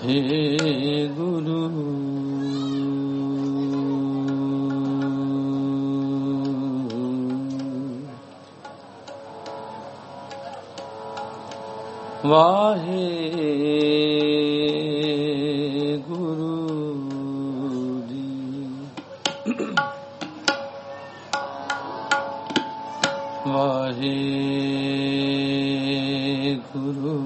हे गुरु वाहे गुरु जी वाहे गुरु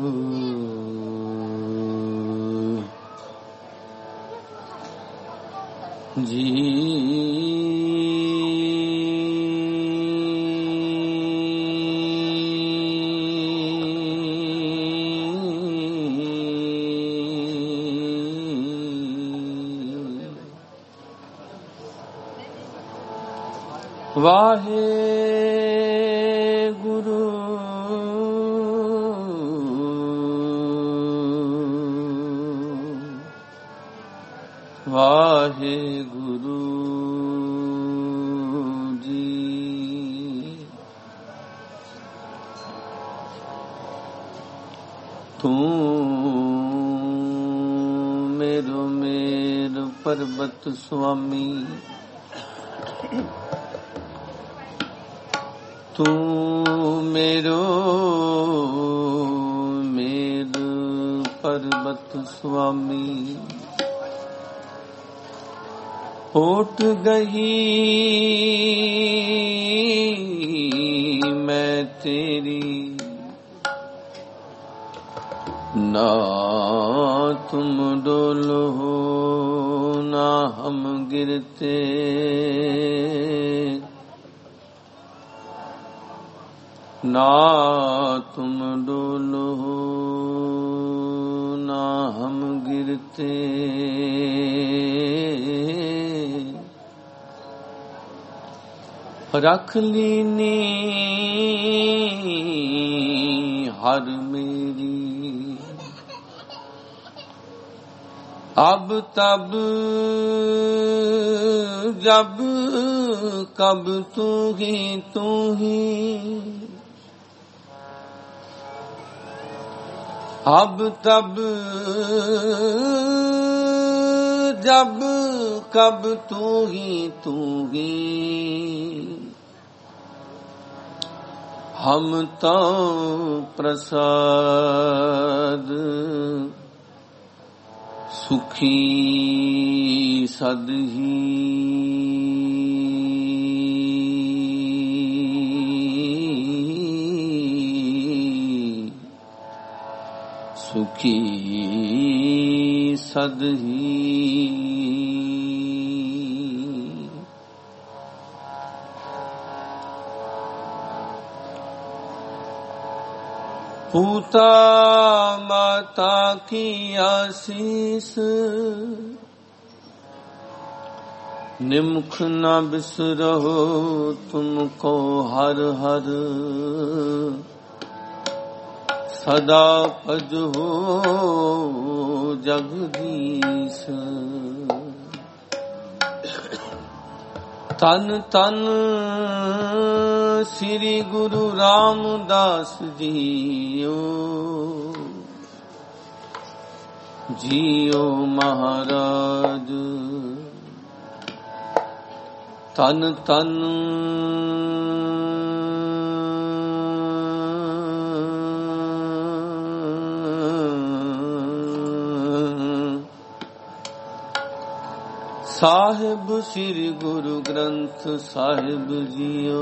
जी वाहे गुरु वाहे गुरु जी तू मेरो मेर पर्वत स्वामी तू मेरो मेर पर्वत स्वामी उठ गई मैं तेरी ना तुम डोलो ना हम गिरते ना तुम डोलो ना हम गिरते रख लीनी हर मेरी अब तब जब कब तू ही अब तब जब कब तू ही हम तो प्रसाद सुखी सद ही सुखी सद ही पूता माता की आशीष निमुख न बिसरो तुमको हर हर सदा भजो जगदीश तन तन श्री गुरु रामदास जीओ जियो महाराज तन तन साहिब श्री गुरु ग्रंथ साहिब जियो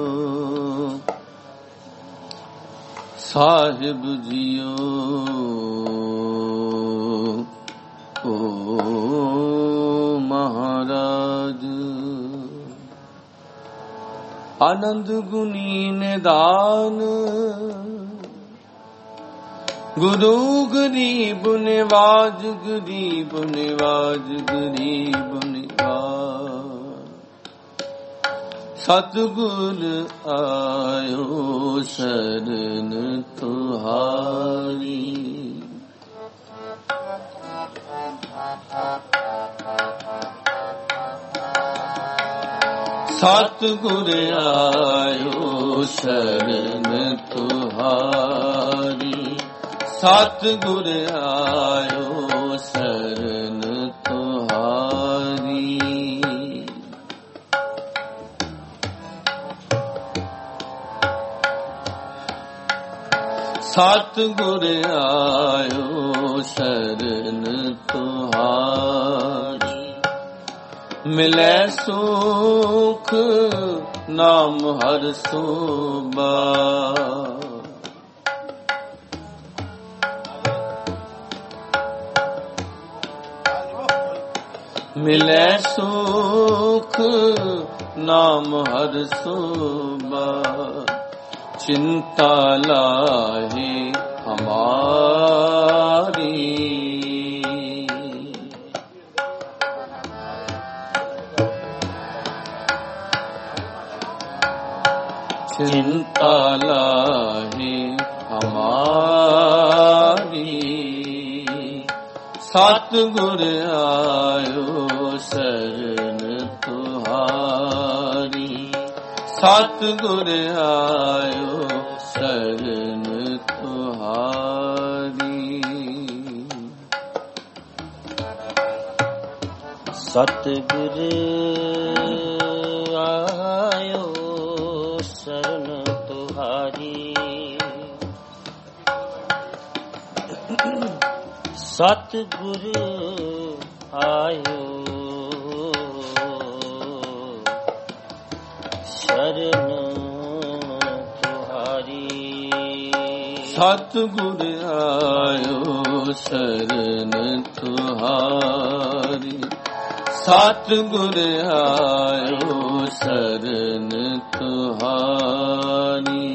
साहिब जियो ओ महाराज आनंद गुनी निदान गुरु गरीब निवाज गरीब निवाज गरीब निवाज सतगुर आयो शरण तुहारी सतगुर आयो शरण तुहारी सतगुर आयो शरण तुहारी। सतगुर आयो शरण तुहारी। मिलै सुख नाम हर सुबा। मिलै सुख नाम हर सुबा। चिंता लाहे हमारी। चिंता लाहे हमारी। सतगुर आयो शरण तुहारी। सतगुर आयो शरण तुहारी। सतगुर आयो शरण तुहारी। सतगुर आयो शरण तुहारी। सतगुर आयो शरण तुहारी। सतगुर आयो शरण तुहारी।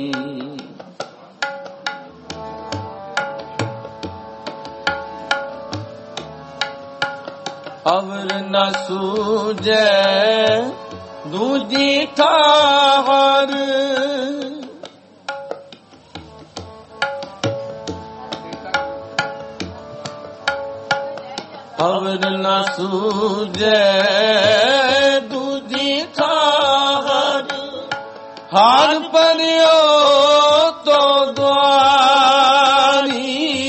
अवर न सूझे दूजी ठाहर। अवर न सूझे दूजी ठाहर। हार परियो तो द्वारी।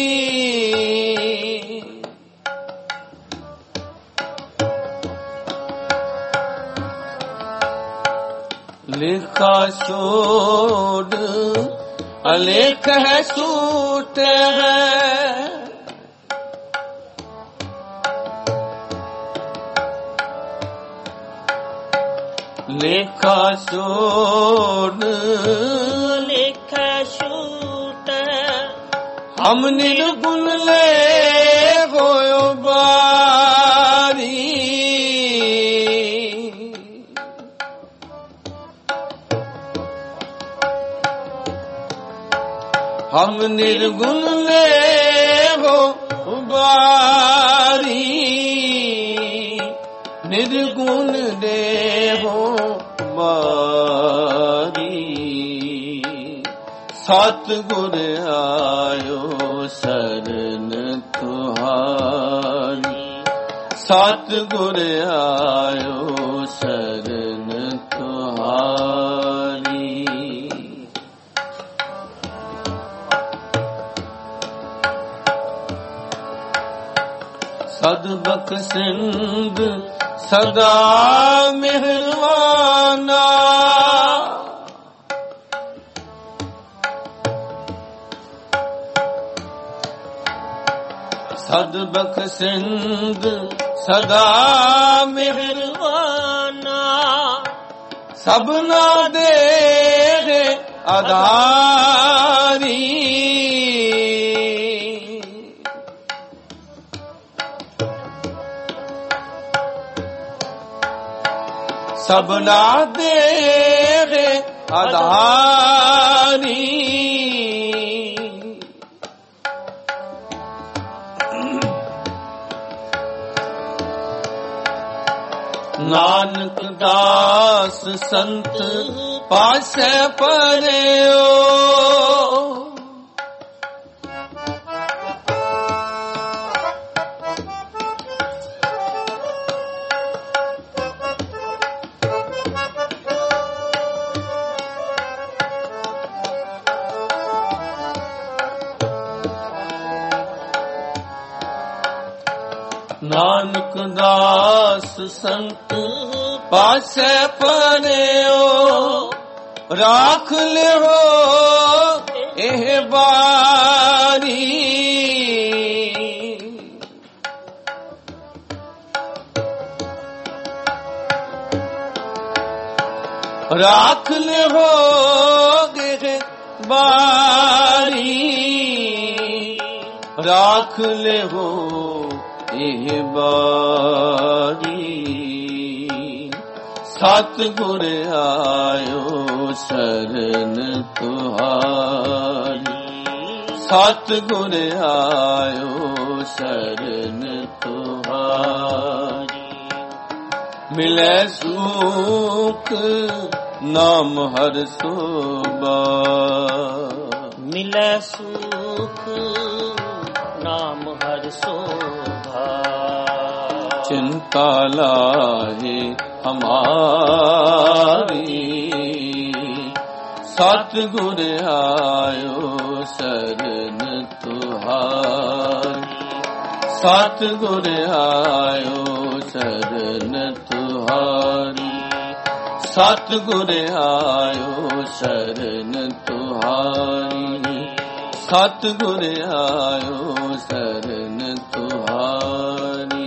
लिखा छोड़ अलेख है सूट है। लेखा छोड़ लेखा छूट। हम निर्गुण ले होयो बारी। हम निर्गुण ले हो बारी। निर्गुण दे हो बारी। सतगुर आयो शरण तुहारी। सतगुर आयो शरण तुहारी। सदबक सिंध सदा मेहरबाना। सदबक सिंध सदा मेहरबाना। सबना दे आधारी। सबना दे आधारी। नानक दास संत पासे पड़ियो। ਨਾਨਕ ਦਾਸ ਸੰਤ ਪਾਸੈ ਪਰਿਓ ਰਾਖ ਲਿਓ ਇਹ ਬਾਰੀ ਰਾਖ ਲਿਓ ਇਹ ਬਾਰੀ ਰਾਖ ਲਿਓ ਇਹ ਬਾਰੀ ਸਤਿਗੁਰ ਆਇਓ ਸ਼ਰਨ ਤੁਹਾਰੀ ਸਤਿਗੁਰ ਆਇਓ ਸ਼ਰਨ ਤੁਹਾਰੀ ਮਿਲੈ ਸੁਖ ਨਾਮ ਹਰਿ ਸੋਭਾ ਮਿਲੈ ਸੁਖ ਨਾਮ ਹਰਿ ਸੋਭਾ ਚਿੰਤਾ ਲਾਹੇ ਹਮਾਰੀ ਸਤਿਗੁਰ ਆਇਓ ਸ਼ਰਨ ਤੁਹਾਰੀ ਸਤਿਗੁਰ ਆਇਓ ਸ਼ਰਨ ਤੁਹਾਰੀ ਸਤਿਗੁਰ ਆਇਓ ਸ਼ਰਨ ਤੁਹਾਰੀ ਸਤਿਗੁਰ ਆਇਓ ਸ਼ਰਨ ਤੁਹਾਰੀ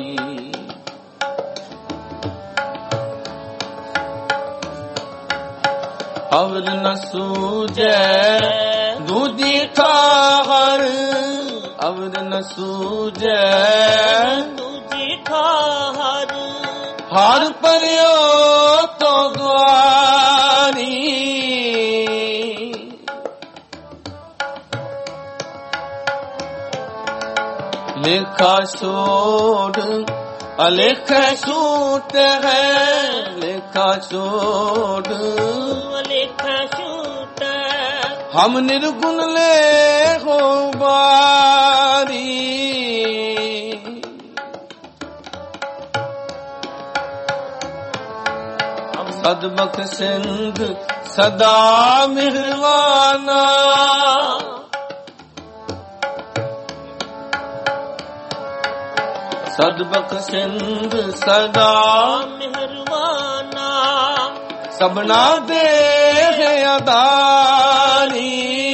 ਅਵਰ ਨ ਸੂਝੈ ਦੂਜੀ ਠਾਹਰ ਅਵਰ ਨ ਸੂਝੈ ਦੂਜੀ ਠਾਹਰ ਹਰ ਪਰਿਓ ਤੋ ਦੁਆਰੀ ਲੇਖਾ ਛੋੜ ਅਲੇਖ ਛੂਟ ਹੈ ਲੇਖਾ ਛੋੜ ਅਲੇਖ ਛੂਟ ਹਮ ਨਿਰਗੁਣ ਲੈ ਹੋ ਬਾਰੀ ਸਦਬਖ ਸਿੰਧ ਸਦਾ ਮਿਹਰਵਾਨਾ ਸਦਬਖ ਸਿੰਧ ਸਦਾ ਮਿਹਰਵਾਨਾ ਸਭਨਾ ਦੇ ਅਦਾਰੀ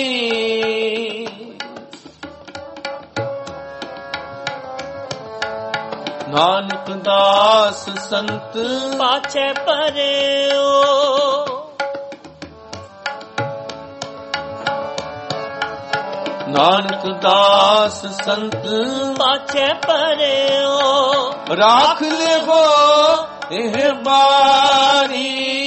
ਨਾਨਕ ਦਾਸ ਸੰਤ ਪਾਛੈ ਪਰਿਓ ਨਾਨਕ ਦਾਸ ਸੰਤ ਪਾਛੈ ਪਰਿਓ ਰਾਖ ਲਿਓ ਇਹ ਬਾਰੀ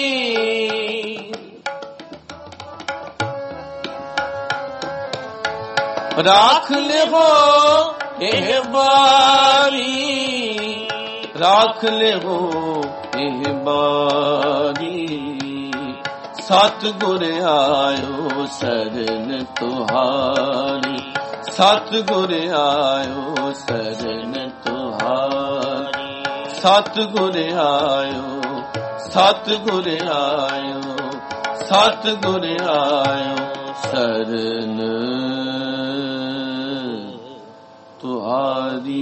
ਰਾਖ ਲਿਓ ਇਹ ਬਾਰੀ ਰਾਖ ਲਿਓ ਇਹ ਬਾਰੀ ਸਤਿਗੁਰ ਆਇਓ ਸ਼ਰਨ ਤੁਹਾਰੀ ਸਤਿਗੁਰ ਆਇਓ ਸ਼ਰਨ ਤੁਹਾਰੀ ਸਤਿਗੁਰ ਆਇਓ ਸਤਿਗੁਰ ਆਇਓ ਸਤਿਗੁਰ ਆਇਓ ਸ਼ਰਨ ਤੁਹਾਰੀ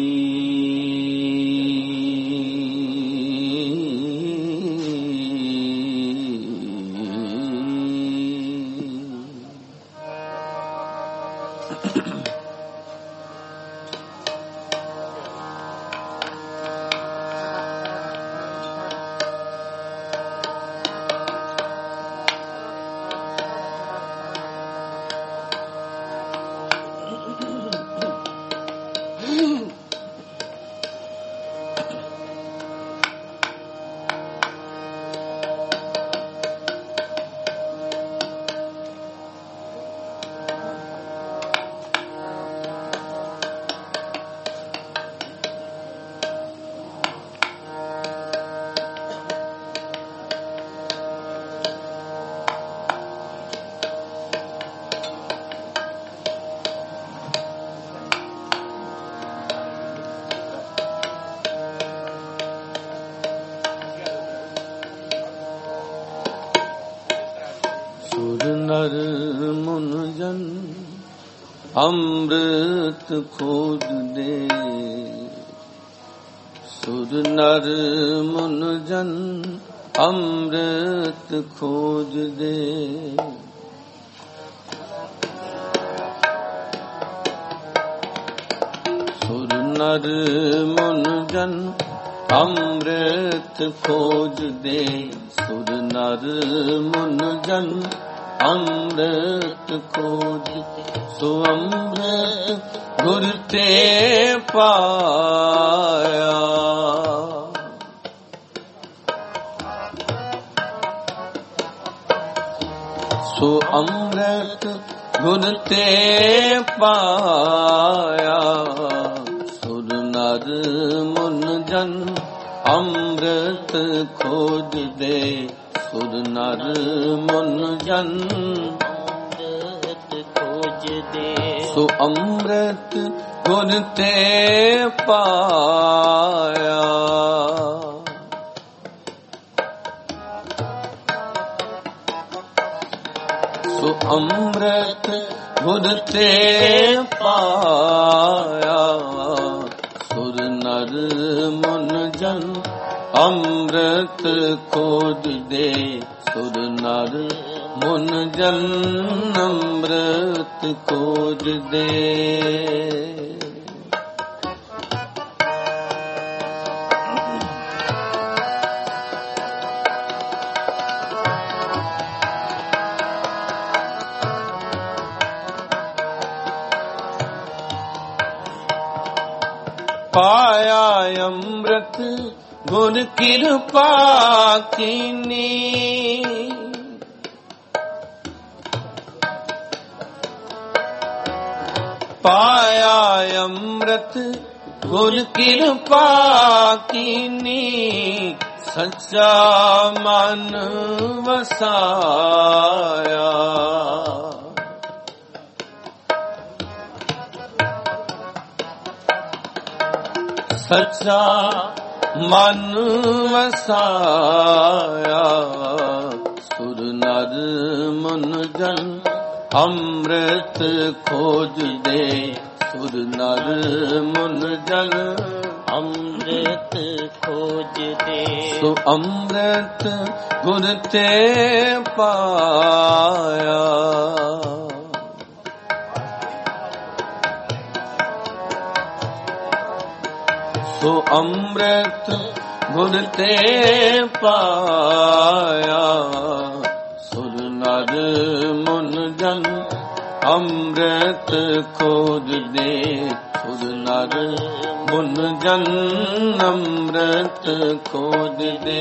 ਨਰ ਮੁਨ ਜਨ ਅੰਮ੍ਰਿਤ ਖੋਜ ਦੇ ਸੁਰ ਨਰ ਮੁਨ ਜਨ ਅੰਮ੍ਰਿਤ ਖੋਜਦੇ। ਸੁਰ ਨਰ ਮੁਨ ਜਨ ਅੰਮ੍ਰਿਤ ਖੋਜਦੇ। ਸੁਰ ਨਰ ਮੁਨ ਜਨ ਅੰਮ੍ਰਿਤ ਖੋਜਦੇ। ਸੋ ਅੰਮ੍ਰਿਤ ਗੁਰ ਤੇ ਪਾਇਆ। ਸੋ ਅੰਮ੍ਰਿਤ ਗੁਰ ਤੇ ਪਾਇਆ। ਸੁਰ ਨਰ ਮੁਨ ਜਨ ਅੰਮ੍ਰਿਤ ਖੋਜਦੇ। ਸੁਰ ਨਰ ਮੁਨ ਜਨ ਅੰਮ੍ਰਿਤ ਖੋਜਦੇ। ਸੋ ਅੰਮ੍ਰਿਤ ਗੁਰ ਤੇ ਪਾਇਆ। ਸੋ ਅੰਮ੍ਰਿਤ ਗੁਰ ਤੇ ਪਾਇਆ। ਸੁਰ ਨਰ ਮੁਨ ਜਨ ਅੰਮ੍ਰਿਤ ਖੋਜਦੇ। ਸੁਰ ਨਰ ਮੁਨ ਜਨ ਅੰਮ੍ਰਿਤ ਖੋਜਦੇ। ਪਾਇਆ ਅੰਮ੍ਰਿਤ ਗੁਰ ਕਿਰਪਾ ਕੀਨੀ। ਪਾਇਆ ਅੰਮ੍ਰਿਤ ਗੁਰ ਕਿਰਪਾ ਕੀਨੀ। ਸੱਚਾ ਮਨ ਵਸਾਇਆ। ਸੱਚਾ ਮਨ ਵਸਾਇਆ। ਸੁਰ ਨਰ ਮੁਨ ਜਨ ਅੰਮ੍ਰਿਤ ਖੋਜਦੇ। ਸੁਰ ਨਰ ਮੁਨ ਜਨ ਅੰਮ੍ਰਿਤ ਖੋਜਦੇ। ਸੋ ਅੰਮ੍ਰਿਤ ਗੁਰ ਤੇ ਪਾਇਆ। ਸੋ ਅੰਮ੍ਰਿਤ ਗੁਰ ਤੇ ਪਾਇਆ। ਸੁਰ ਨਰ ਮੁਨ ਜਨ ਅੰਮ੍ਰਿਤ ਖੋਜਦੇ। ਸੁਰ ਨਰ ਮੁਨ ਜਨ ਅੰਮ੍ਰਿਤ ਖੋਜਦੇ।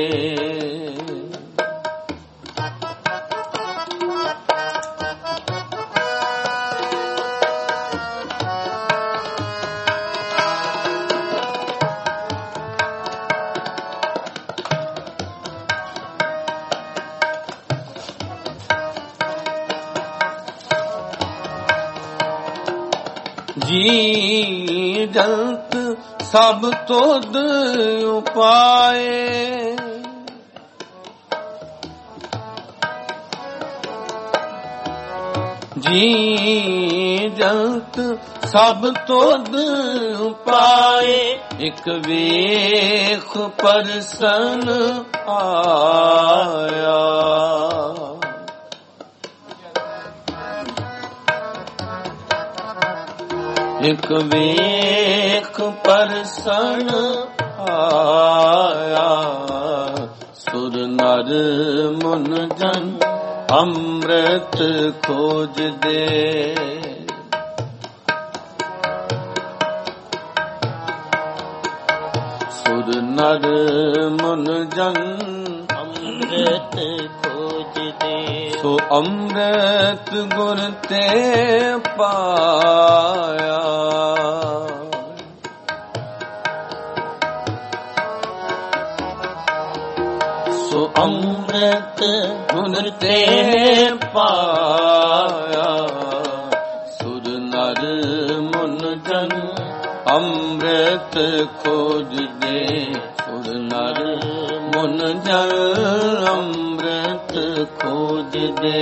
ਜੀ ਜੰਤ ਸਭ ਤੁਧ ਉਪਾਏ। ਜੀ ਜੰਤ ਸਭ ਤੁਧ ਉਪਾਏ। ਇਕ ਵੇਖ ਪਰਸਨ ਆਇਆ। ਇਕ ਵੇਖ ਪਰਸਨ ਆਇਆ। ਸੁਰ ਨਰ ਮੁਨ ਜਨ ਅੰਮ੍ਰਿਤ ਖੋਜਦੇ। ਸੁਰ ਨਰ ਮੁਨ ਜਨ ਅੰਮ੍ਰਿਤ ਖੋਜਦੇ। ਸੋ ਅੰਮ੍ਰਿਤ ਗੁਰ ਤੇ ਪਾਇਆ। ਸੋ ਅੰਮ੍ਰਿਤ ਗੁਰ ਤੇ ਪਾਇਆ। ਸੁਰ ਨਰ ਮੁਨ ਜਨ ਅੰਮ੍ਰਿਤ ਖੋਜਦੇ। ਸੁਰ ਨਰ ਮੁਨ ਜਨ ਅੰਮ੍ਰਿਤ ਖੋਜਦੇ।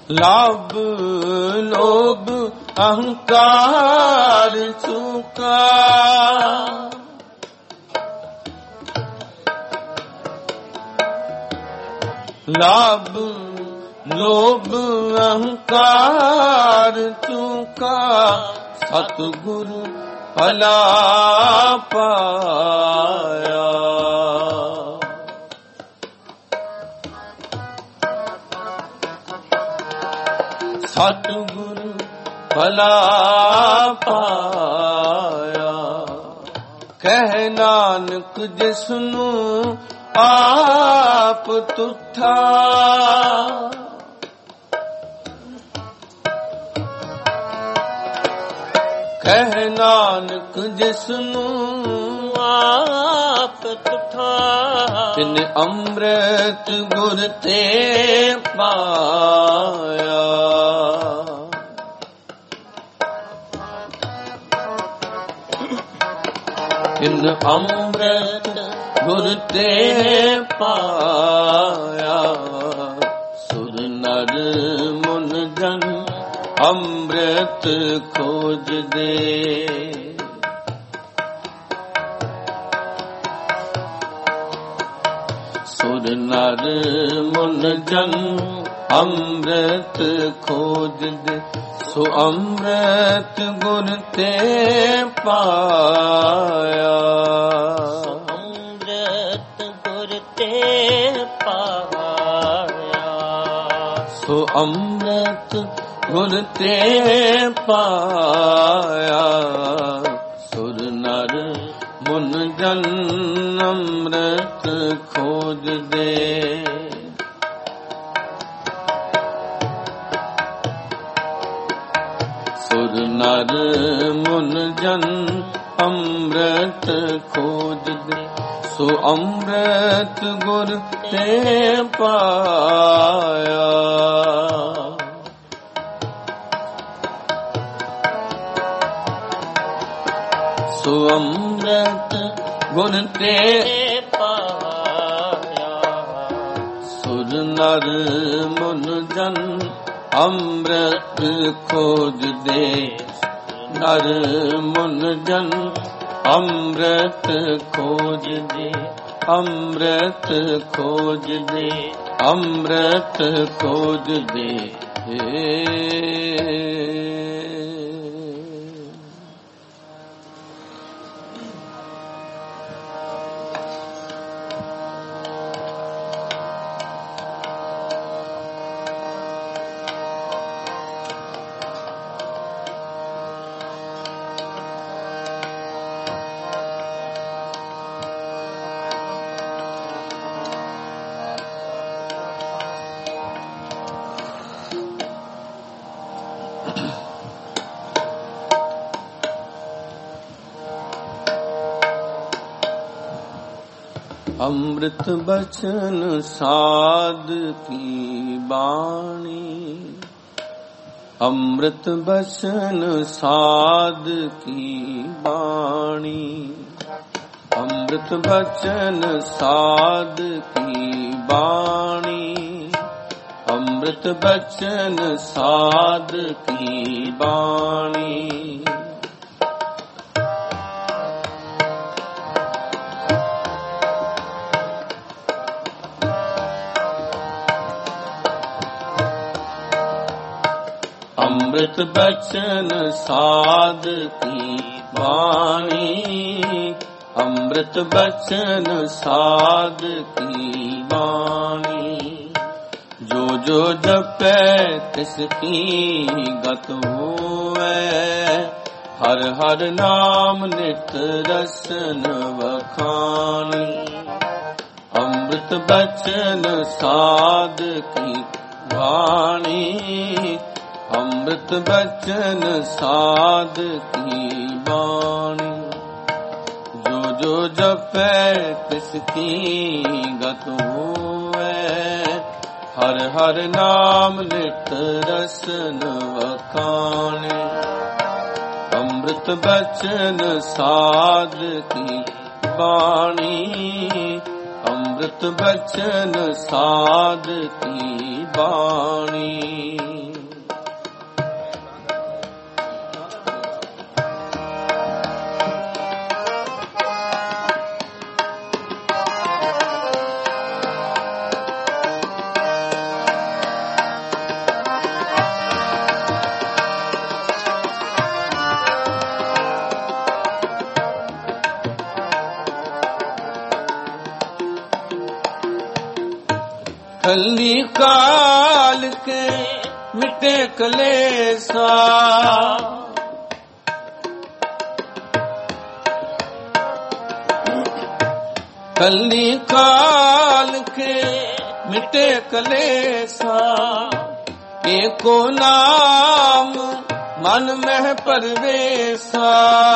ਲਾਭ ਲੋਭ ਅਹੰਕਾਰ ਚੁਕਾ ਲਾਭ ਲੋਭ ਅਹੰਕਾਰ ਚੁਕਾ ਸਤਿਗੁਰੂ ਭਲਾ ਪਾਇਆ ਸਤਿਗੁਰੂ ਭਲਾ ਪਾਇਆ ਕਹਿ ਨਾਨਕ ਜਿਸਨੂੰ ਆਪ ਤੁਠਾ ਕਹਿ ਨਾਨਕ ਜਿਸਨੂੰ ਆਪ ਤੁਠਾ ਤਿਨ ਅੰਮ੍ਰਿਤ ਗੁਰ ਤੇ ਪਾਇਆ ਤਿਨ ਅੰਮ੍ਰਿਤ ਗੁਰ ਤੇ ਪਾਇਆ ਸੁਰ ਨਰ ਮੁਨ ਜਨ ਅੰਮ੍ਰਿਤ ਖੋਜਦੇ ਸੁਰ ਨਰ ਮੁਨ ਜਨ ਅੰਮ੍ਰਿਤ ਖੋਜਦੇ ਸੋ ਅੰਮ੍ਰਿਤ ਗੁਰ ਤੇ ਪਾਇਆ ਅੰਮ੍ਰਿਤ ਗੁਰ ਤੇ ਪਾਇਆ ਸੋ ਅੰਮ੍ਰਿਤ ਗੁਰ ਤੇ ਪਾਇਆ ਸੁਰ ਨਰ ਮੁਨ ਜਨ ਅੰਮ੍ਰਿਤ ਖੋਜਦੇ ਸੁਰ ਨਰ ਮੁਨ ਜਨ ਅੰਮ੍ਰਿਤ ਖੋਜਦੇ ਸੋ ਅੰਮ੍ਰਿਤ ਗੁਰ ਤੇ ਪਾਇਆ ਸੋ ਅੰਮ੍ਰਿਤ ਗੁਰ ਤੇ ਪਾਇਆ ਸੁਰ ਨਰ ਮੁਨ ਜਨ ਅੰਮ੍ਰਿਤ ਖੋਜਦੇ ਨਰ ਮੁਨ ਜਨ ਅੰਮ੍ਰਿਤ ਖੋਜਦੇ ਅੰਮ੍ਰਿਤ ਖੋਜਦੇ ਅੰਮ੍ਰਿਤ ਖੋਜਦੇ ਅੰਮ੍ਰਿਤ ਬਚਨ ਸਾਧ ਕੀ ਬਾਣੀ ਅੰਮ੍ਰਿਤ ਬਚਨ ਸਾਧ ਕੀ ਬਾਣੀ ਅੰਮ੍ਰਿਤ ਬਚਨ ਸਾਧ ਕੀ ਬਾਣੀ ਅੰਮ੍ਰਿਤ ਬਚਨ ਸਾਧ ਕੀ ਬਾਣੀ ਅੰਮ੍ਰਿਤ ਬਚਨ ਸਾਧ ਕੀ ਬਾਣੀ ਅੰਮ੍ਰਿਤ ਬਚਨ ਸਾਧ ਕੀ ਬਾਣੀ ਜੋ ਜੋ ਜਪੈ ਤਿਸ ਕੀ ਗਤ ਹੋਵੈ ਹਰ ਹਰ ਨਾਮ ਨਿਤ ਰਸਨ ਵਖਾਣੀ ਅੰਮ੍ਰਿਤ ਬਚਨ ਸਾਧ ਕੀ ਬਾਣੀ ਅੰਮ੍ਰਿਤ ਬਚਨ ਸਾਧ ਕੀ ਬਾਣੀ ਜੋ ਜੋ ਜਪੈ ਤਿਸ ਕੀ ਗਤ ਹੋਵੈ ਹਰ ਹਰ ਨਾਮ ਨਿਤ ਰਸਨ ਵਖਾਣੇ ਅੰਮ੍ਰਿਤ ਬਚਨ ਸਾਧ ਕੀ ਬਾਣੀ ਅੰਮ੍ਰਿਤ ਬਚਨ ਸਾਧ ਕੀ ਬਾਣੀ कली काल के मिटे कलेसा, कली काल के मिटे कलेसा, एको नाम मन में परवेसा।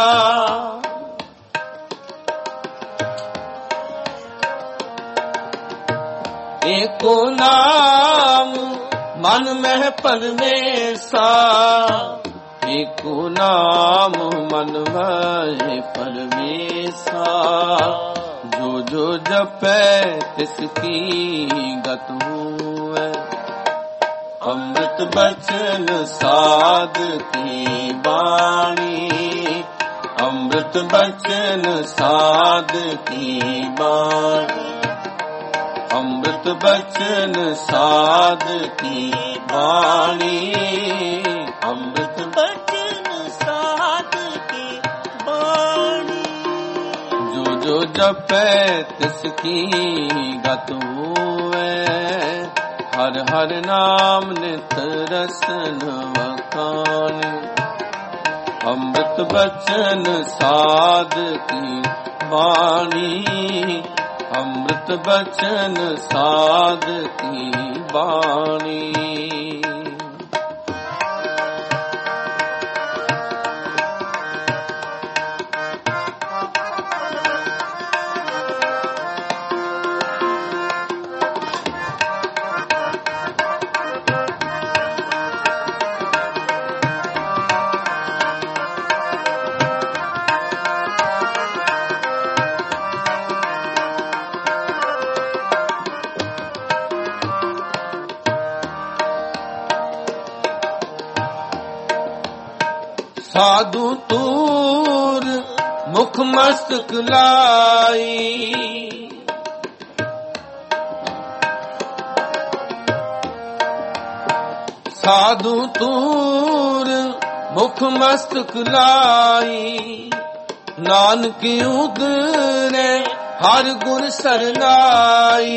एको नाम मन में परवेसा, एको नाम मन में परवेसा। जो जो जपै तिसकी गत हुए, अमृत बचन साध की वाणी, अमृत बचन साध की वाणी, अमृत बचन साध की वाणी, अमृत बचन साध की वाणी। जो जो जपै तिसकी गत हुए, हर हर नाम नित रसन वखान। अमृत बचन साध की वाणी, अमृत बचन साध की वाणी। साधु तूर मुख मस्तक लाई, साधु तूर मुख मस्तक लाई। नानक उदरे हर गुण सरनाई,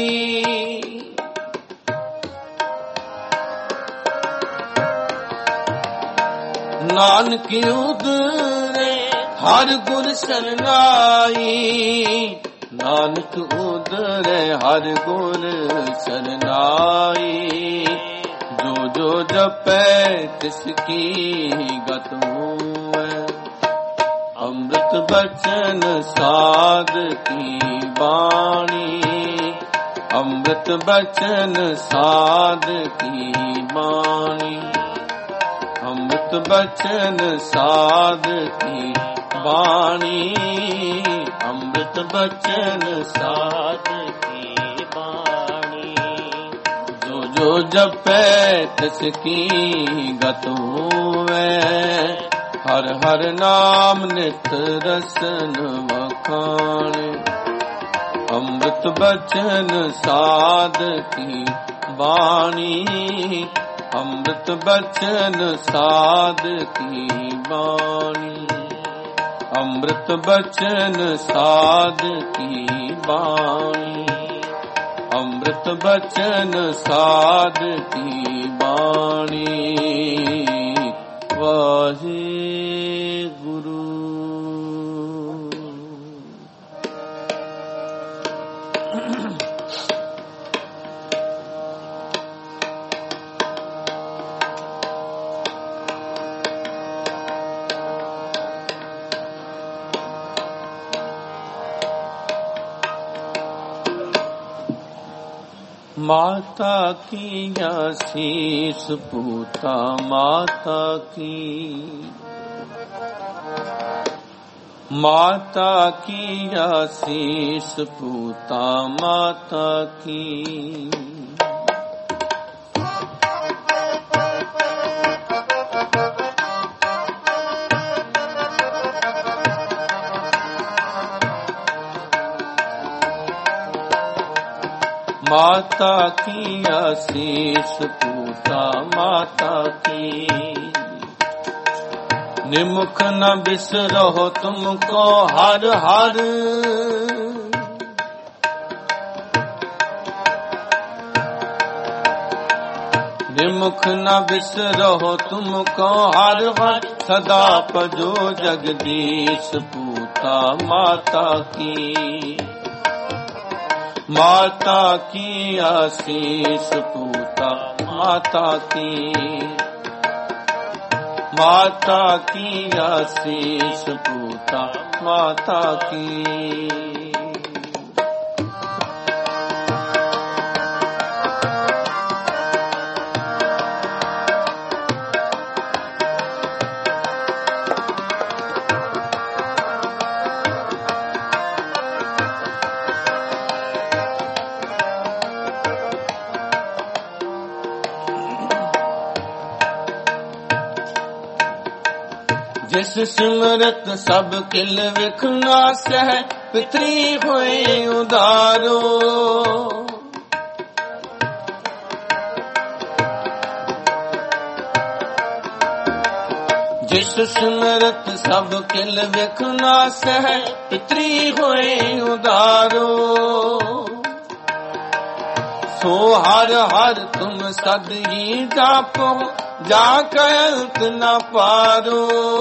नानक उदरे हर गुण सरनाई, नानक उदरे हर गुण सरनाई। जो जो जपै तिसकी गत हुए, अमृत बचन साध की वाणी, अमृत बचन साध की वाणी, अमृत बचन साध की वाणी, अमृत बचन साध की वाणी। जो जो जपै तिसकी गत हुए, हर हर नाम नित रसन वखान। अमृत बचन साध की वाणी, अमृत बचन साध की वाणी, अमृत बचन साध की वाणी, अमृत बचन साध की वाणी। वाहे गुरु। माता की आशीष पूता माता की, माता की आशीष पूता माता की। माता की आशीष पूता माता की, निमुख न बिसरो तुमको हर हर। निमुख न बिसरो तुमको हर हर सदा भजो जगदीश पूता माता की। माता की आशीष पूता माता की। माता की आशीष पूता माता की। जिस सिमरत सब किल विखना सह पितरी होए उदारो। जिस सिमरत सब किल विखना सह पितरी होए उदारो। सो हर हर तुम सद ही जापो जाकर अंत न पारो।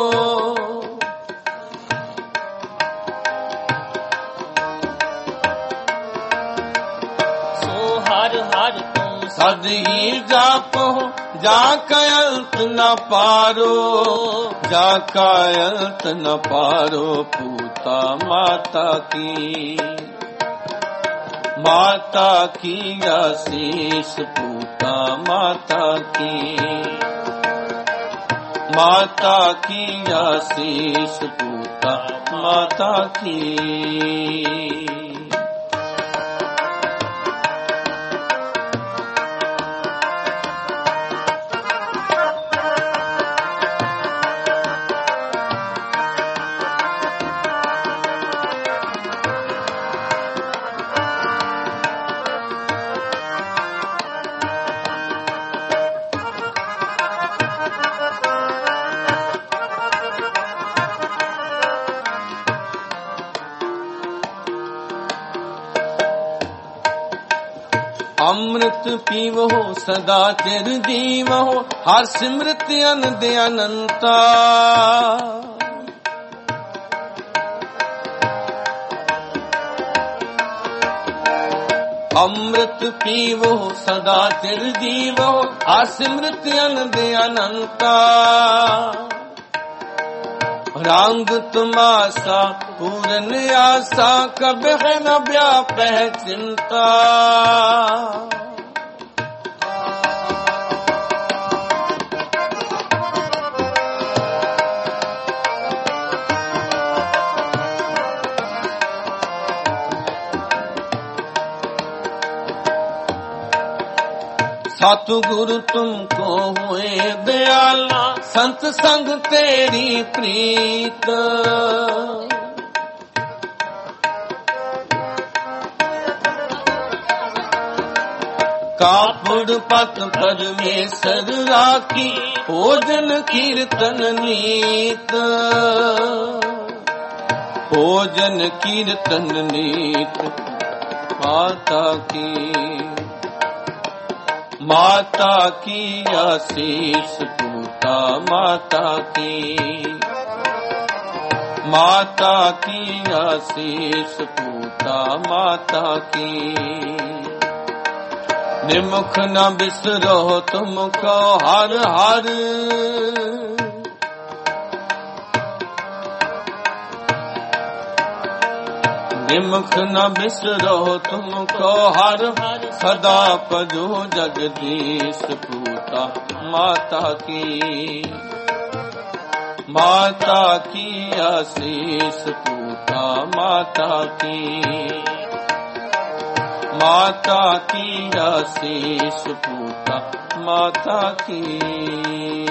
सो हर हर तुम सद ही जापो जाकर अंत न पारो। जाकर अंत न पारो पूता माता की। माता की आशीष पूता माता की। माता की आशीष पूता माता की। अमृत पीवो सदा चिर दीवो हर सिमृत अनंद अनंता। अमृत पीवो सदा चिर दीवो हर सिमृत अनंद अनंता। रंग तुमासा पूरन आशा कब है न व्यापै चिंता। सतगुरु तुमको हुए दयाला संत संग तेरी प्रीत। कापुड़ पत परमेश्वर राखी भोजन कीर्तन नीत। भोजन कीर्तन नीत माता की। माता की आशीष पूता माता की। माता की आशीष पूता माता की। निमुख न बिसरो तुमको हर हर। निमुख न बिसरो तुमको हर हर सदा भजो जगदीश पूता माता की। माता की आशीष पूता माता की। माता की आशीष पूता माता की।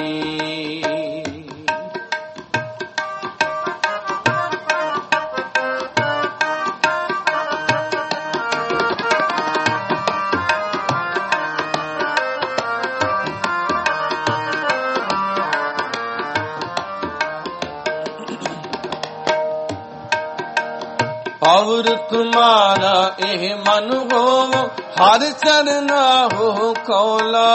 और तुम्हारा एह मन हो ਹਰ ਚਰਨਾ ਹੋ ਕੌਲਾ।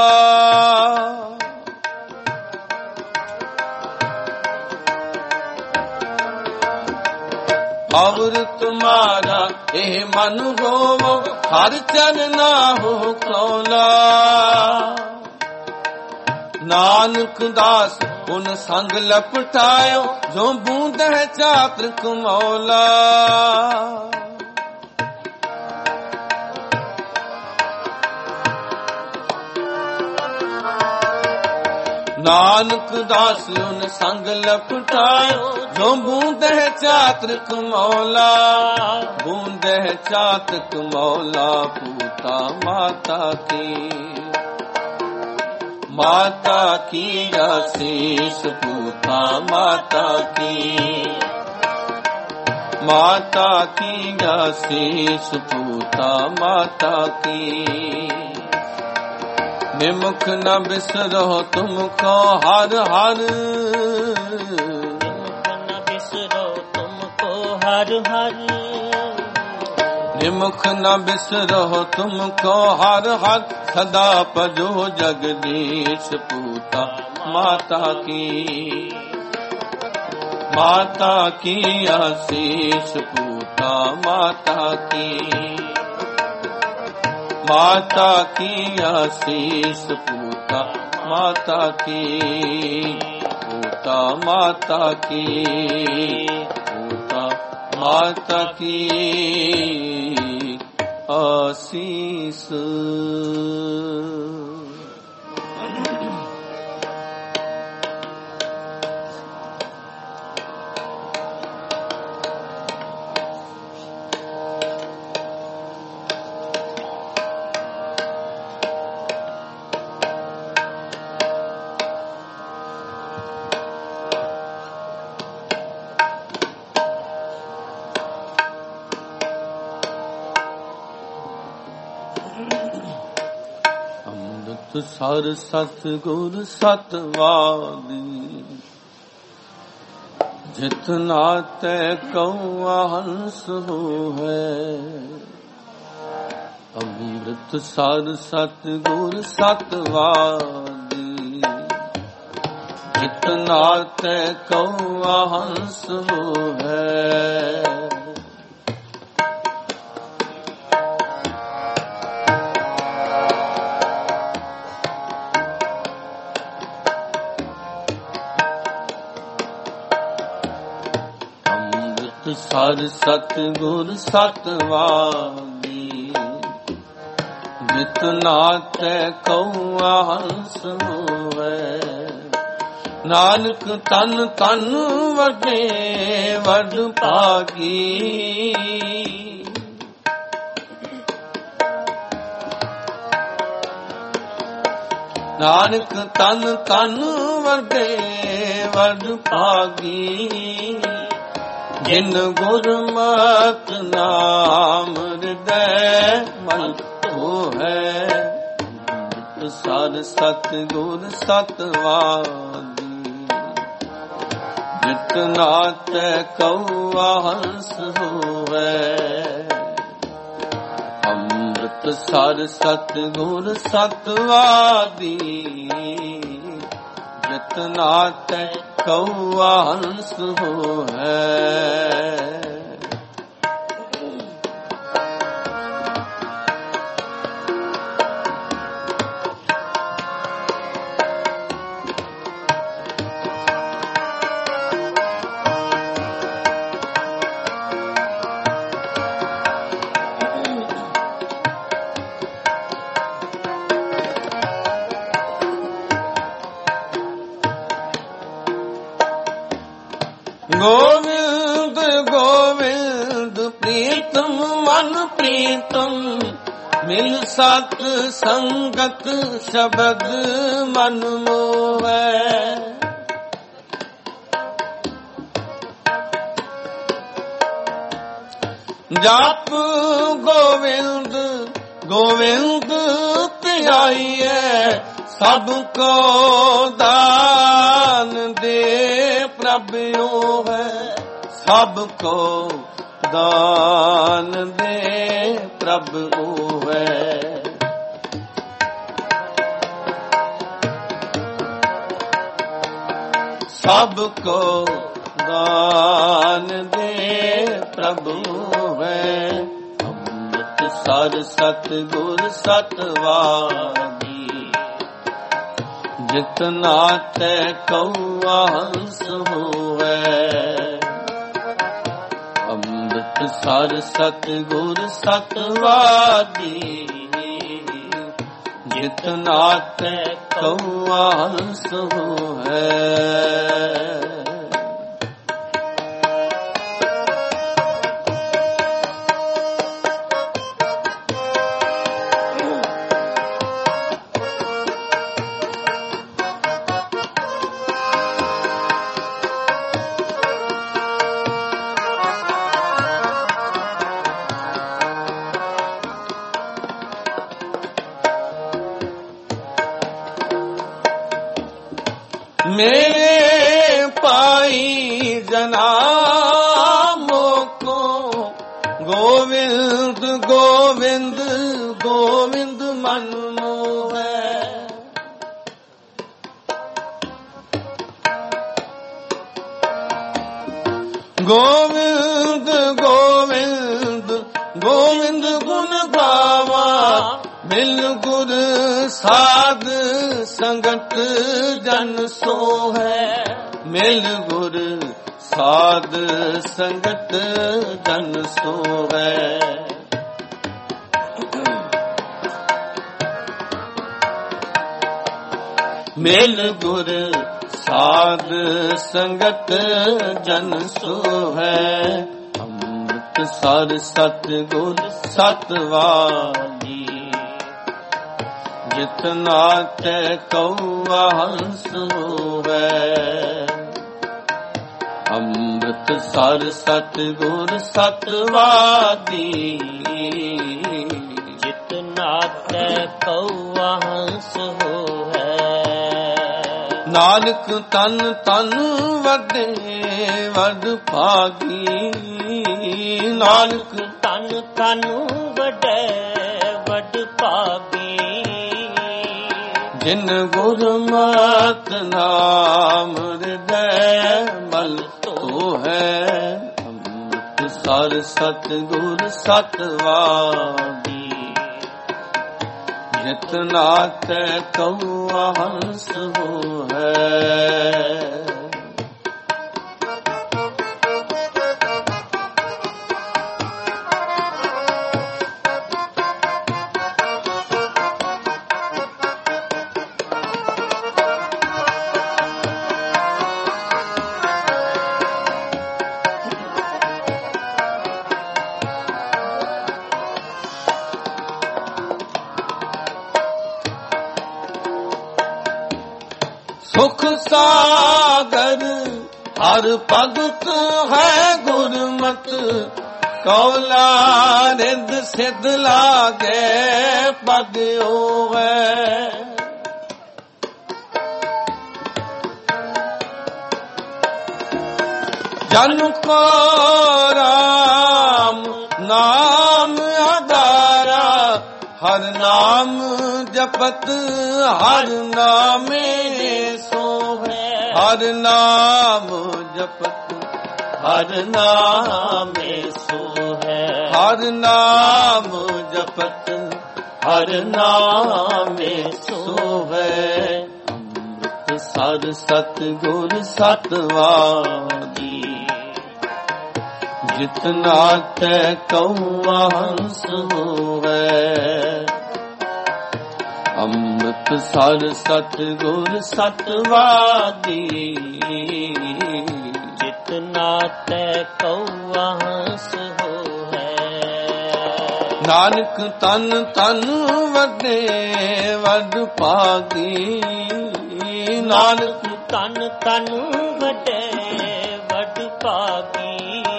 ਔਰ ਤੁਮਾਰਾ ਇਹ ਮਨ ਹੋਵੋ ਹਰ ਚਰਨਾ ਹੋ ਕੌਲਾ। ਨਾਨਕ ਦਾਸ ਉਨ ਸੰਗ ਲਪਟਾਇਓ ਜੋ ਬੂੰਦ ਹੈ ਚਾਤਰ ਕਮੌਲਾ। ਨਾਨਕ ਦਾਸ ਉਨ ਸੰਗ ਲਪਟਾਇਓ ਜੋ ਬੂੰਦ ਹੈ ਚਾਤਰ ਕਮੌਲਾ। ਬੂੰਦ ਹੈ ਚਾਤਰ ਕਮੌਲਾ ਪੂਤਾ ਮਾਤਾ ਕੀ। माता की आशीष पूता माता की। माता की आशीष पूता माता की। निमुख न बिसरो तुमको हर हर। निमुख न बिसरो तुमको हर हर। निमुख न बिसरो तुमको हर हर। सदा भजो जगदीश पूता माता की। माता की आशीष पूता माता की। माता की आशीष पूता माता की। पूता माता की। पूता माता की आशीष। ਸਰ ਸਤ ਗੁਰ ਸਤਵਾਦੀ। ਜਿਤ ਨਾਤੈ ਕਉਆ ਹੰਸ ਹੋਇ। ਅੰਮ੍ਰਿਤ ਸਰ ਸਤ ਗੁਰ ਸਤਵਾਦੀ। ਜਿਤ ਨਾਤੈ ਕਉਆ ਹੰਸ ਹੋਇ। ਸਰ ਸਤ ਗੁਰ ਸਤਵਾਦੀ। ਜਿਤ ਨਾਤੈ ਕਉਆ ਹੰਸ ਹੋਇ। ਨਾਨਕ ਤਨ ਤਨ ਵਡੇ ਵਡ ਭਾਗੀ। ਨਾਨਕ ਤਨ ਤਨ ਵਡੇ ਵਡ ਭਾਗੀ। ਜਿਨ ਗੁਰਮਤਿ ਨਾਮ ਹਿਰਦੈ ਮਨ ਹੋਇ। ਸਰ ਸਤ ਗੁਰ ਸਤਵਾਦੀ। ਜਿਤ ਨਾਤੈ ਕਉਆ ਹੰਸ ਹੋਇ। ਅੰਮ੍ਰਿਤ ਸਰ ਸਤ ਗੁਰ ਸਤਵਾਦੀ। ਜਿਤ ਨਾਤੈ ਕਉਆ ਹੰਸ ਹੋਇ। ਗੋਵਿੰਦ ਗੋਵਿੰਦ ਪ੍ਰੀਤਮ ਮਨ ਪ੍ਰੀਤਮ। ਮਿਲ ਸਤ ਸੰਗਤ ਸ਼ਬਦ ਮਨ ਮੋਹੈ। ਜਪ ਗੋਵਿੰਦ ਗੋਵਿੰਦ ਧਿਆਈਐ। ਸਭ ਕੋ ਦਾਨ ਦੇ ਪ੍ਰਭਿਓ ਹੈ। ਸਭ ਕੋ ਦਾਨ ਦੇ ਪ੍ਰਭ ਹੋਵੇ। ਸਭ ਕੋ ਦਾਨ ਦੇ ਪ੍ਰਭ ਹੋਵੇ। ਅੰਮ੍ਰਿਤ ਸਰ ਸਤਿਗੁਰ ਸਤਵਾਦੀ ਜਿਤਨਾ ਤੈ ਕਉਆ ਹੰਸ ਹੋਵੇ। ਅੰਮ੍ਰਿਤ ਸਰ ਸਤਿਗੁਰ ਸਤਵਾਦੀ ਜਿਤਨਾ ਤੈ ਕਉਆ ਹੰਸ ਹੋਵੇ। ਮੇਰੇ ਭਾਈ ਜਨਾ ਮੋਕੋ ਗੋਵਿੰਦ ਗੋਵਿੰਦ ਗੋਵਿੰਦ ਮਨ ਮੋਹੈ। ਗੋਵਿੰਦ ਗੋਵਿੰਦ ਗੋਵਿੰਦ ਗੁਣ ਗਾਵਾ ਮਿਲ ਗੁਰ ਸਾਧ ਸੰਗਤ ਜਨ ਸੋਹੈ। ਮਿਲ ਗੁਰ ਸਾਧ ਸੰਗਤ ਜਨ ਸੋਹੈ। ਮਿਲ ਗੁਰ ਸਾਧ ਸੰਗਤ ਜਨ ਸੋਹੈ। ਅੰਮ੍ਰਿਤ ਸਰ ਸਤਿਗੁਰ ਸਤਵਾਦੀ ਜਿਤਨਾ ਤੈ ਕਉਆ ਹੰਸ ਹੋਵੇ। ਅੰਮ੍ਰਿਤ ਸਰ ਸਤਿਗੁਰ ਸਤਵਾਦੀ ਜਿਤਨਾ ਤੈ ਕਉਆ ਹੰਸ ਹੋਵੇ। ਨਾਨਕ ਤਨ ਤਨ ਵੱਡੇ ਵੱਡ ਭਾਗੀ। ਨਾਨਕ ਤਨ ਤਨ ਵੱਡੇ ਵੱਡ ਭਾਗੀ ਜਿਨ ਗੁਰਮਤਿ ਨਾਮ ਹਿਰਦੈ ਮਲ ਧੋਹੈ। ਅੰਮ੍ਰਿਤ ਸਰ ਸਤਿਗੁਰ ਸਤਵਾਦੀ ਜਿਤਨਾ ਤੈ ਕਉਆ ਹੰਸ ਹੋਹੈ। ਸੁਖ ਸਾਗਰ ਹਰ ਭਗਤ ਹੈ ਗੁਰਮਤਿ ਕੌਲਾ ਰਿੱਧ ਸਿੱਧ ਲਾਗੇ ਪਦ ਹੋਵੇ। ਜਨ ਕੋ ਰਾਮ ਨਾਮ ਆਧਾਰਾ ਹਰ ਨਾਮ ਜਪਤ ਹਰ ਨਾਮੇ ਸੋਹੈ। ਹਰ ਨਾਮ ਜਪਤ ਹਰ ਨਾਮੇ ਸੋਹੈ। ਹਰ ਨਾਮ ਜਪਤ ਹਰ ਨਾਮੇ ਸੋਹੈ। ਅੰਮ੍ਰਿਤ ਸਰ ਸਤਿਗੁਰ ਸਤਵਾਦੀ ਜਿਤਨਾ ਤੈ ਕਉਆ ਹੰਸ ਹੋਵੇ। ਅੰਮ੍ਰਿਤ ਸਰ ਸਤਿਗੁਰ ਸਤਵਾਦੀ ਜਿਤਨਾ ਤੈ ਕਉਆ ਹੰਸ ਹੋਵੇ। ਨਾਨਕ ਤਨ ਤਨ ਵੱਡੇ ਵੱਡ ਭਾਗੀ। ਨਾਨਕ ਤਨ ਤਨ ਵੱਡੇ ਵੱਡ ਭਾਗੀ।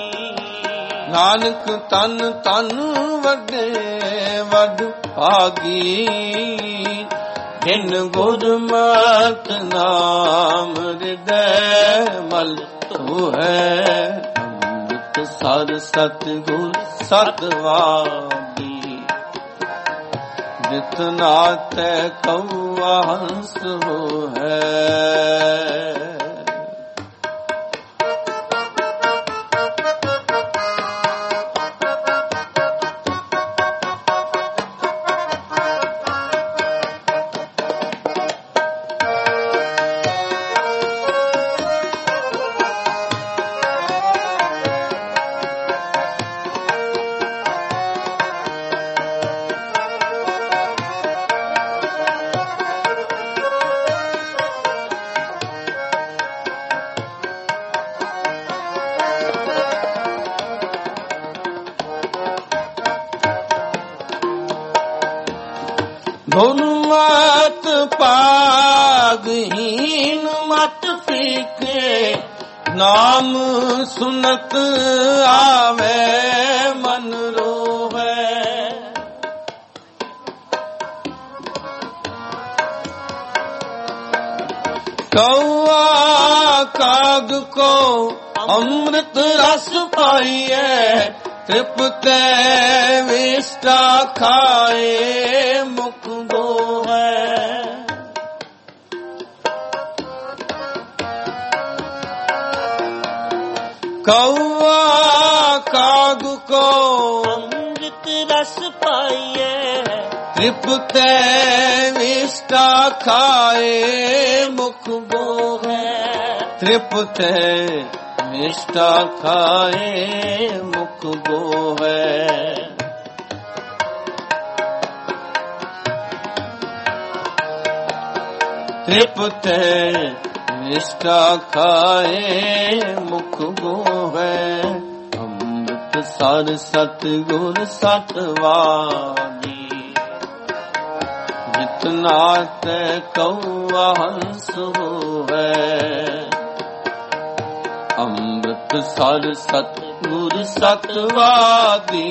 ਨਾਨਕ ਤਨ ਤਨ ਵੱਡੇ ਵੱਡ ਭਾਗੀ ਜਿਨ ਗੁਰਮਤਿ ਨਾਮ ਹਿਰਦੈ ਮਲ ਧੋਹੈ। ਅੰਮ੍ਰਿਤ ਸਰ ਸਤਿਗੁਰ ਸਤਵਾਦੀ, ਜਿਤਨਾ ਤੈ ਕਉਆ ਹੰਸ ਹੋਇ। धुन मत पागहीन मत फीके, नाम सुनत आवे मन रोवे। कौआ काग को अमृत रस पाइए, तृप्ते विष्टा खाए मुख गोहै। कौआ काग को अमृत रस पाइए, तृप्ते विष्टा खाए मुख गोहै। तृप्ते विष्टा खाए मुख गोहै। तृप्ते विष्टा खाए मुख गोहै। अमृत सर सतगुर सतवादी, जितना तै कौआ हंस होवै। अमृत सर सतगुर सतवादी,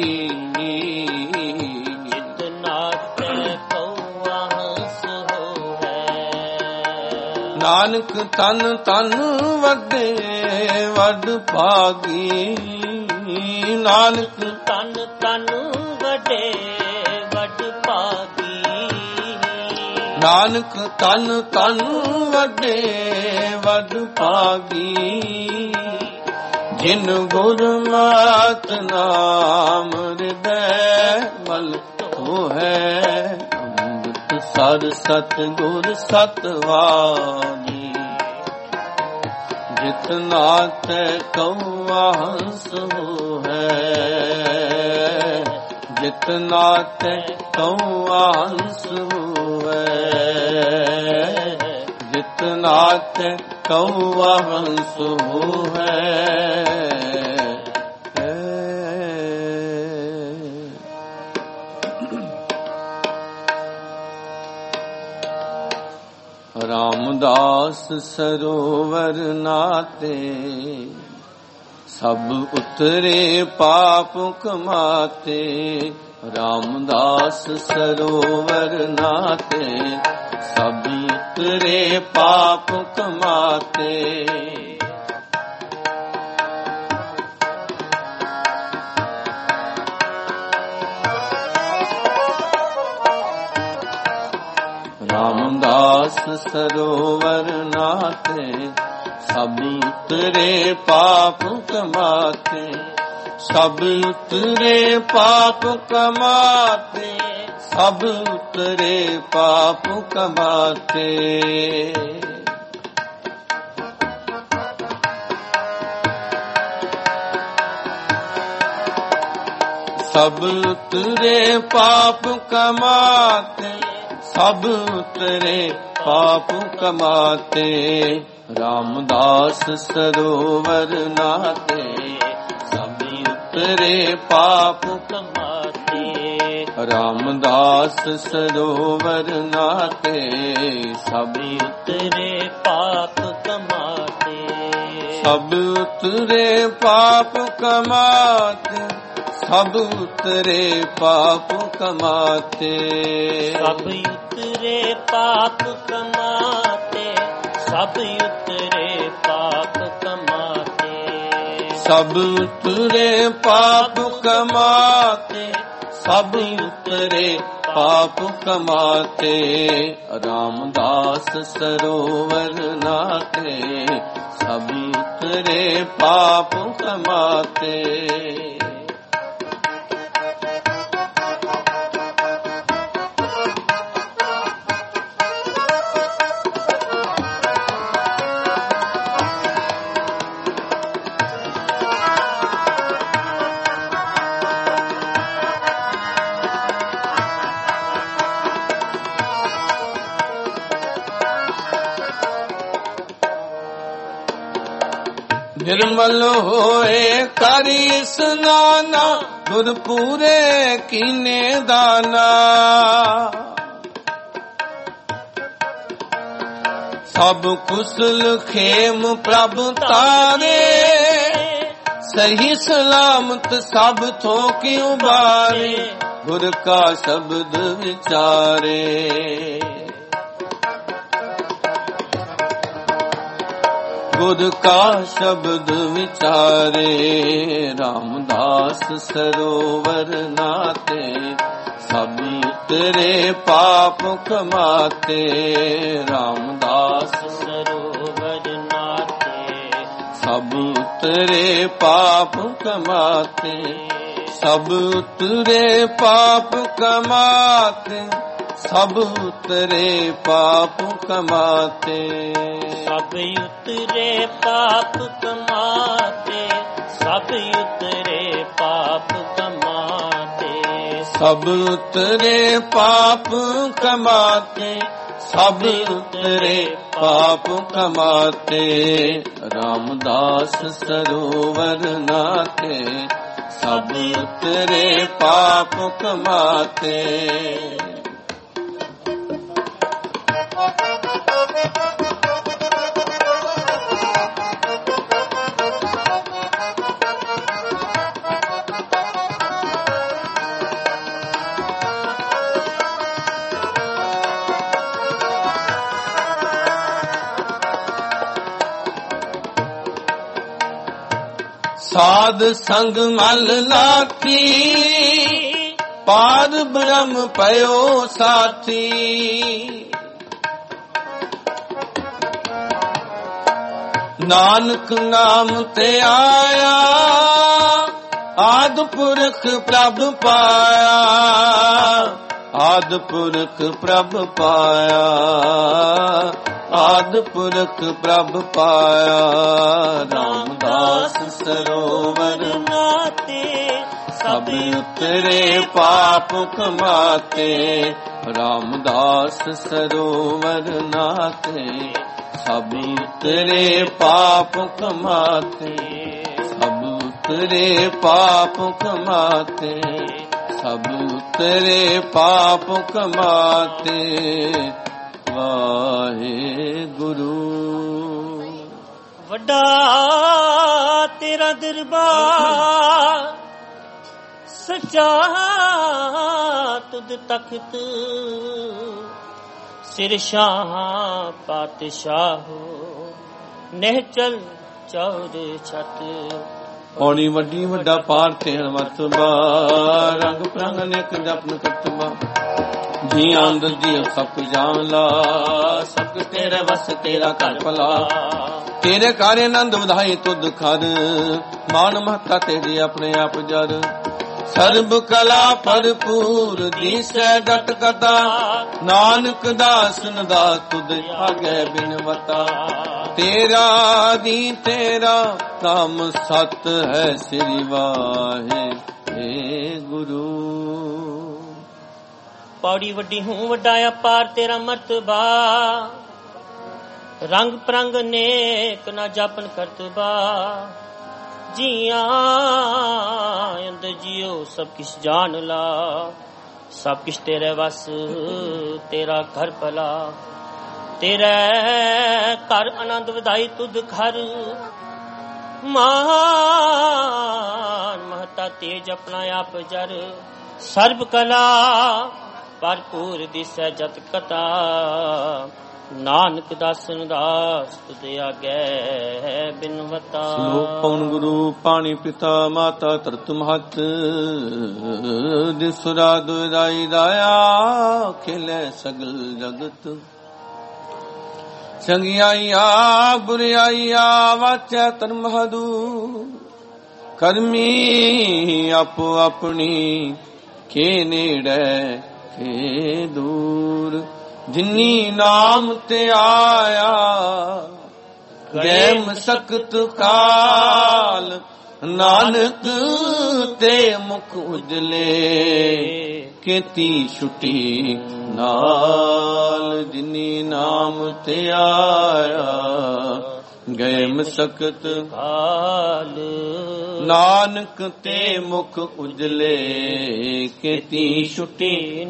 जितना तै कौआ हंस होवै। नानक तन तन वडे वड भागी, नानक तन तन वडे वड भागी। नानक तन तन वडे वड भागी, जिन गुरमत नाम हृदय मल होहै। अमृत सर सतगुर सतवादी, जितना तै कौआ हंस होहै। जितना तै कौआ हंस होहै। जितना तै कौआ हंस होहै। रामदास सरोवर नाते, सब उतरे पाप कमाते। रामदास सरोवर नाते, सब उतरे पाप कमाते। रामदास सरोवर नाते, सब उतरे पाप कमाते। सब उतरे पाप कमाते, सब उतरे पाप कमाते। सब उतरे पाप कमाते, सब उतरे पाप कमाते। रामदास सरोवर नाते, सब उतरे पाप कमाते। रामदास सरोवर नाते, सब उतरे पाप कमाते। सब उतरे पाप कमाते। सब उतरे पाप कमाते। सब उतरे पाप कमाते। सब उतरे पाप कमाते। सब उतरे पाप कमाते, सब उतरे पाप कमाते, रामदास सरोवर नाते, सब उतरे पाप कमाते। निर्मल होए करी स्नाना, गुरपुरे कीने दाना, सब कुशल खेम प्रभु तारे, सही सलामत सब थोक उबारे, गुर का शब्द विचारे। गुर का शब्द विचारे, रामदास सरोवर नाते, सब उतरे पाप कमाते, रामदास सरोवर नाते, सब उतरे पाप कमाते, सब उतरे पाप कमाते, सब उतरे पाप कमाते, सब उतरे पाप कमाते, सब उतरे पाप कमाते, सब उतरे पाप कमाते, सब उतरे पाप कमाते, रामदास सरोवर नाते, सब उतरे पाप कमाते। साध संग मल लाथी, पार ब्रह्म पयो साथी, नानक नाम ते आया, आदि पुरख प्रभ पाया, आदि पुरख प्रभ पाया, आदि पुरख प्रभ पाया, रामदास सरोवर नाते, सब उतरे पाप कमाते, रामदास सरोवर नाते, सब उतरे पाप कमाते, सब उतरे पाप कमाते, सब उतरे पाप कमाते, वाहे गुरु। वड्डा तेरा दरबार, सच्चा तुद तख्त, सिर शाह पातशाह, नेचल चौर छत। औनी वड्डी वड्डा पार तेण मरतबा, रंग प्रंग अनेक जपन करतबा, जी आंद जी सब जान ला, सब तेरे बस तेरा कर भला, तेरे कार्य आनंद ਵਧਾਈ ਤੁਧ ਖਰ, ਮਾਨ ਮਹਤਾ ਤੇਰੀ ਆਪਣੇ ਆਪ ਜਰ, ਸਰਬ ਕਲਾ ਭਰਪੂਰ ਦੀਸੈ ਡਟ ਕਤਾ, ਨਾਨਕ ਦਾਸਨ ਦਾ ਤੁਧ ਆਗੇ ਬਿਨਵਤਾ, ਤੇਰਾ ਦੀ ਤੇਰਾ ਨਾਮ ਸਤ ਹੈ ਸ੍ਰੀ ਵਾਹਿ ਏ ਗੁਰੂ। पौड़ी वड्डी हूँ वड्डा अपार तेरा मर्तबा, रंग प्रंग नेक ना जापन करतबा, जिया अंदर जियो सब किस जान ला, सब किस तेरे वस तेरा घर भला, तेरे घर आनंद वधाई तुद घर, मान महता तेज अपना आप जर, सर्ब कला भरपूर दिसै जत कथा, ਨਾਨਕ ਦਾਸਨ ਦਾਸ ਤੁਤੇ ਆਗੈ ਬਿਨਵਤਾ। ਸ਼ਲੋਕ ਪਵਨ ਗੁਰੂ ਪਾਣੀ ਪਿਤਾ ਮਾਤਾ ਧਰਤ ਮਹਤ ਦਿਸੁਰਾ ਦੁਰਾਈ ਦਾਇਆ ਖੇਲੇ ਸਗਲ ਜਗਤ। ਚੰਗਿਆਈਆ ਬੁਰਿਆਈਆ ਵਾਚੈ ਧਰਮ ਹਦੂ ਕਰਮੀ ਆਪੋ ਆਪਣੀ ਕੇ ਨੇੜੇ ਕੇ ਦੂਰ। ਜਿਨੀ ਨਾਮ ਤੇ ਆਇਆ ਗਏ ਮਸਕਤ ਕਾਲ ਨਾਨਕ ਤੇ ਮੁਖ ਉਜਲੇ ਕੀਤੀ ਛੁਟੀ ਨਾਲ। ਜਿਨੀ ਨਾਮ ਤੇ ਆਇਆ ਗਏ ਮਸਕਤ ਕਾਲ ਨਾਨਕ ਤੇ ਮੁਖ ਉਜਲੇ ਕੀਤੀ ਛੁਟੀ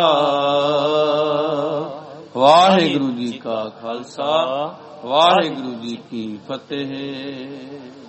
ਨਾਲ। ਵਾਹਿਗੁਰੂ ਜੀ ਕਾ ਖਾਲਸਾ ਵਾਹਿਗੁਰੂ ਜੀ ਕੀ ਫਤਿਹ।